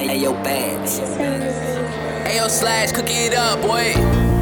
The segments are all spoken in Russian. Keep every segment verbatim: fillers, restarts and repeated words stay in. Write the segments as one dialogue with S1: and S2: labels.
S1: Ayo Bands. Ayo Slash, cook it up, boy.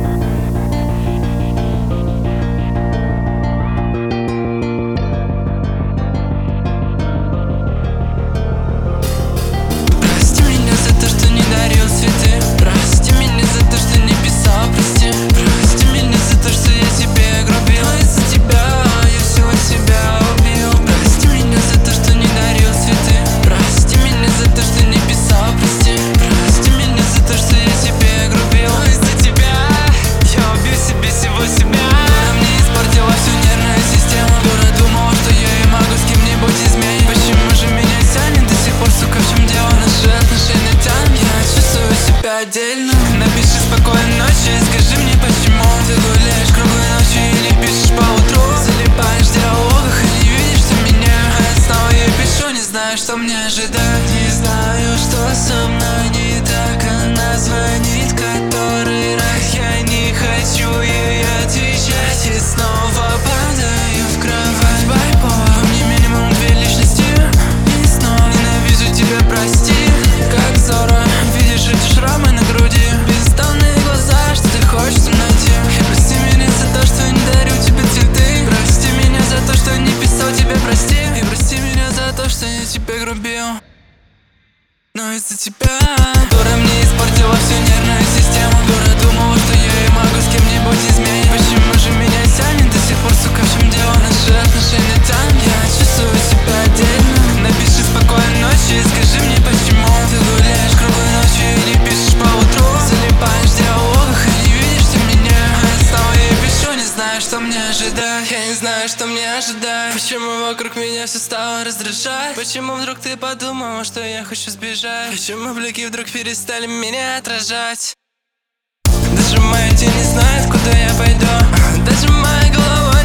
S2: Отдельно. Напиши спокойной ночи, скажи мне, почему ты гуляешь круглой ночью или пишешь по утру. Залипаешь в диалогах и не видишь ты меня. А я снова ей пишу, не знаю, что мне ожидать. Не знаю, что со мной не так. Она звонит который раз. Я не хочу ей отвечать и снова падаю в кровать. Байпо, мне минимум две личности. И снова ненавижу тебя, прости. Как Зора, видишь эти шрамы на груди, бездонные глаза, что ты хочешь найти. И прости меня за то, что не дарю тебе цветы. Прости меня за то, что не писал тебе, прости. И прости меня за то, что я тебе грубил. Но из-за тебя дура мне испортила всю нервную систему. Дура думала, что я и могу с кем-нибудь изменить. Почему же меня тянет до сих пор, сука, в чем дело? Наши отношения там, я чувствую себя отдельно. Напиши спокойной ночи, скажи мне, почему ты гуляешь круглой ночью и не пишешь по утру. Залипаешь в диалогах и не видишь ты меня. А я снова ей пишу, не знаю, что мне ожидать. Я не знаю, что мне ожидать. Почему вокруг меня все стало раздражать? Почему вдруг ты подумала, что я хочу сбежать? Почему блики вдруг перестали меня отражать? Даже моя тень не знает, куда я пойду. Даже моя голова